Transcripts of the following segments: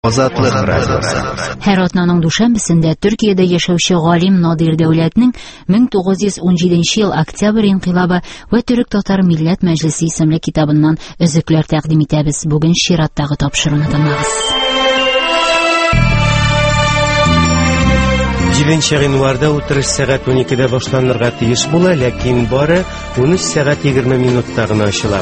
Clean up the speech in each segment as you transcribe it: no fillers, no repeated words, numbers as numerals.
Азатлык радиосы. Һәр атнаның дүшәмбесендә Төркиядә яшәүче галим Надир Дәүләтнең 1917 ел Октябрь инкыйлабы ва Төрек-Татар милләт мәҗлесе исемле китабыннан өзекләр тәкъдим итәбез. Бүген чираттагы тапшыруны тыңлагыз. 7 гыйнварда утырыш сәгать 12-дә башланырга тиеш була, ләкин бары 13 сәгать 20 минутта гына ачыла.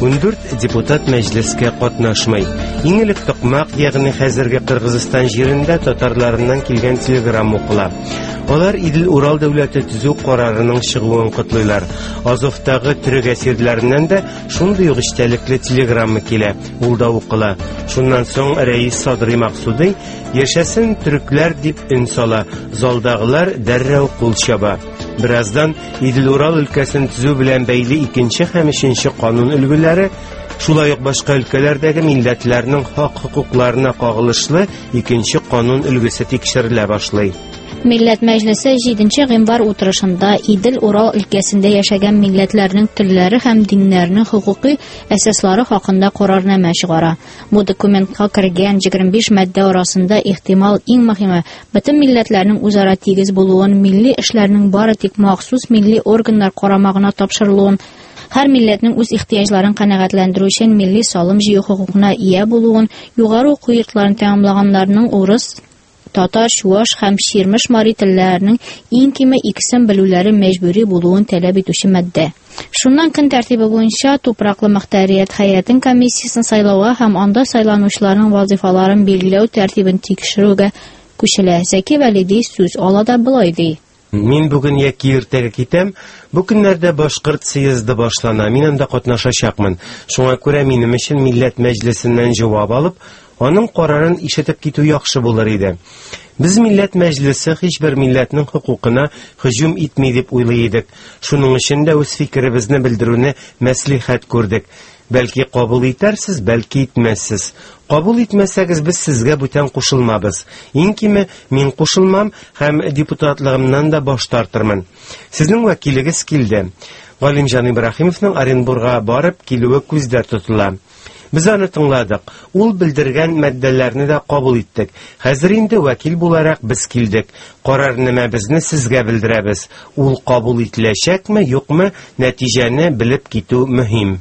14 депутат мәҗлескә катнашмый. Иң элек Токмак, ягъни хәзерге Кыргызстан җирендә татарларыннан килгән телеграмма укыла. Алар Идел-Урал дәүләте төзү карарының чыгуын котлыйлар. Азовтагы төрек әсирләреннән дә шундый ук эчтәлекле телеграмма килә. Ул да укыла. Шуннан соң рәис Садри Максуди яшәсен төрекләр дип өн сала. Залдагылар дәррәү кул чаба. Бираздан Идел-Урал өлкәсен төзү белән бәйле 2 һәм 3 канун өлгеләре, шулай ук башка өлкәләрдәге милләтләрнең хак-хукукларына кагылышлы 2 канун өлгесе тикшерелә башлый. Милләт мәҗлесе 7 гыйнвар утырышында Идел-Урал өлкәсендә яшәгән милләтләрнең телләре һәм диннәренең хукукый әсаслары хакында карарнамә чыгара. Бу документка кергән 25 мадда арасында ихтимал иң мөһиме бөтен милләтләрнең үзара тигез булуын, милли эшләрнең бары тик махсус милли органнар карамагына тапшырылуын, һәр милләтнең үз ихтыяҗларын канәгатьләндерү өчен милли салым җыю хукукына ия булуын, югары уку йортларын тәмамлаганнарның урыс, татар, чуаш һәм ширмеш мари телләренең иң киме 2 белүләре мәҗбүри булуын таләп итүче мадда. Шуннан көн тәртибе буенча Тупраклы Мөхтәрият һәйәтен комиссиясын сайлауга һәм анда сайланучыларның вазифаларын билгеләү тәртибен тикшерүгә күчелә. Зәки Вәлиди сүз алада булай ди. Мин бүген яки иртәгә китәм. Бу көннәрдә башкорт съезды башлана. Мин анда катнашачакмын. Шуңа күрә минем өчен милләт мәҗлесеннән җавап алып, аның карарын ишетеп китү яхшы булыр иде. Без милләт мәҗлесе һичбер милләтнең хукукына һөҗүм итми дип уйлый идек. Шуның өчен дә үз фикеребезне белдерүне мәслихәт күрдек. Бәлки кабул итәрсез, бәлки итмәссез. Кабул итмәсәгез, без сезгә бүтән кушылмабыз. Иң киме мин кушылмам һәм депутатлыгымнан да баш тартырмын. Сезнең вәкилегез килде. Галимҗан Ибраһимовның Оренбурга барып килүе күздә тотыла. Без аны тыңладык. Ул белдергән маддәләрне дә кабул иттек. Хәзер инде вәкил буларак без килдек. Карарнамәбезне сезгә белдерәбез. Ул кабул ителәчәкме, юкмы, нәтиҗәне белеп китү мөһим.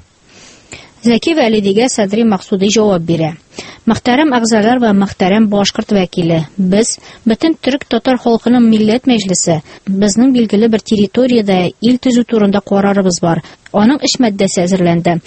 Зәки Вәлидигә Садри Максуди җавап бирә. Мөхтәрәм әгъзалар ва мөхтәрәм башкорт вәкиле, без бөтен төрек-татар халкының милләт мәҗлесе, безнең билгеле бер территориядә ил төзү турында карарыбыз бар. Аның эш маддәсе әзерләнде.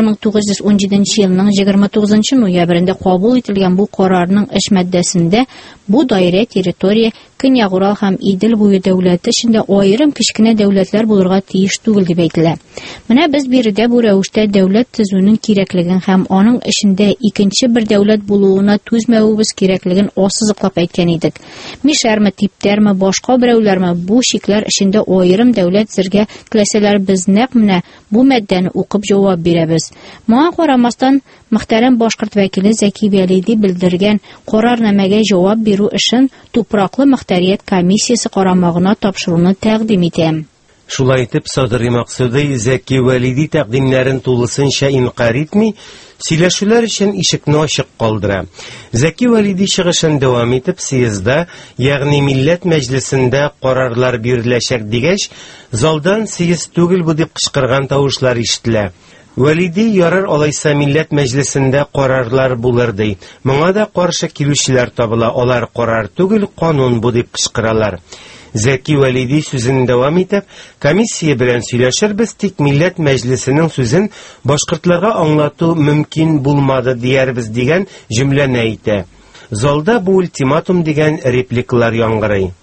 1917 елның 29 ноябрендә кабул ителгән бу карарның эш маддәсендә бу даирә территория Көньяк-Урал һәм Идел буе дәүләте эчендә аерым кечкенә дәүләтләр булырга тиеш түгел дип әйтелә. Менә без биредә бу рәвештә дәүләт төзүнең кирәклеген һәм аның эчендә икенче бер дәүләт булуына түзмәвебез кирәклеген ассызыклап әйткән идек. Мишәрме, типтәрме, башка берәүләрме бу шикләр эчендә аерым дәүләт зергә теләсәләр без нәкъ менә бу мәддәне укып җавап бирәбез. Моңа карамастан, мөхтәрәм башкорт вәкиле Зәки Вәлиди белдергән карарнамәгә җавап бирү эшен Тупраклы Мөхтәрият комиссиясе карамагына тапшыруны тәкъдим итәм. Шулай итеп, Садри Максуди Зәки Вәлиди тәкъдимнәрен тулысынча инкар итми, сөйләшүләр өчен ишекне ачык калдыра. Зәки Вәлиди чыгышын дәвам итеп, съездда, ягъни милләт мәҗлесендә карарлар биреләчәк дигәч, залдан съезд түгел бу дип кычкырган тавышлар ишетелә. Вәлиди ярар алайса милләт мәҗлесендә карарлар булыр ди. Моңа да каршы килүчеләр табыла. Алар карар түгел, канун бу дип кычкыралар. Зәки Вәлиди сүзен дәвам итеп, комиссия белән сөйләшербез, тик милләт мәҗлесенең сүзен башкортларга аңлату мөмкин булмады диярбез дигән җөмләне әйтә. Залда бу ультиматум дигән репликалар яңгырый.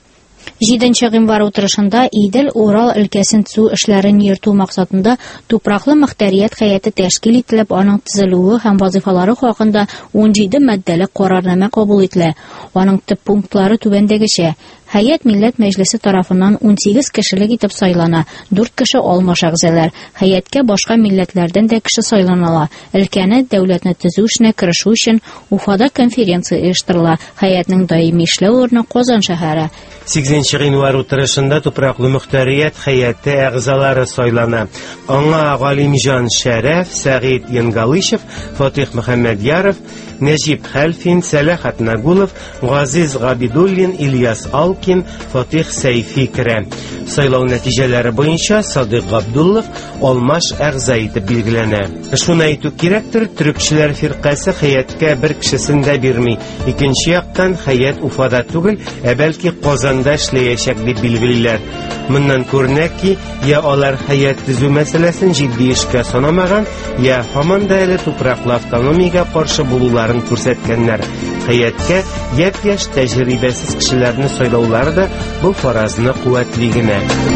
7 гыйнвар утырышында Идел-Урал өлкәсен төзү эшләрен йөртү максатында Тупраклы Мөхтәрият һәйәте тәшкил ителеп, аның төзелүе һәм вазифалары хакында 17 маддәле карарнамә кабул ителә. Аның төп пунктлары түбәндәгечә: Һәйәт милләт мәҗлесе тарафыннан 18 кешелек итеп сайлана, 4 кеше алмаш әгъзалар. Һәйәткә башка милләтләрдән дә кеше сайланала. Өлкәне дәүләтне төзү эшенә керешү өчен Уфада конференция оештырыла. Һәйәтнең даими эшләү урыны Казан шәһәре. 8 гыйнвар утырышында Тупраклы Мөхтәрият һәйәте әгъзалары сайлана. Аңа Галимҗан Шәрәф, Сәгыйд Янгалышев, Фатих Мөхәммәдьяров, Нәҗип Хәлфин, Сәләхәт Нагулов, Газиз Габидуллин, Ильяс Алкин, Фатих Сәйфи керә. Сайлау нәтиҗәләре буенча Садыйк Габдуллов Алмаш әгъза итеп билгеләнә. Шуны әйтү кирәктер, төрекчеләр фиркасы Хәяткә бер кешесен дә бирми. Икенче яктан, Хәят Уфада түгел, бәлки Казанда эшләячәк дип билгелиләр. Моннан күренә ки, я алар Хәят төзү мәсьәләсен җитди эшкә санамаган, я һаман да әле тупраклы автономиягә каршы булуларын күрсәткәннәр. Хәяткә япь-яшь тәҗрибәсез кешеләрне сайлаулары да бу фаразны куәтли генә.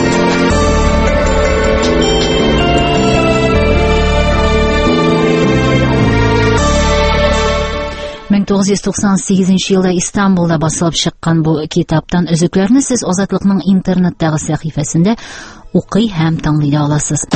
1998 елда Истанбулда басылып чыккан бу китаптан өзекләрне сез Азатлыкның интернеттагы сәхифәсендә укый һәм тыңлый аласыз.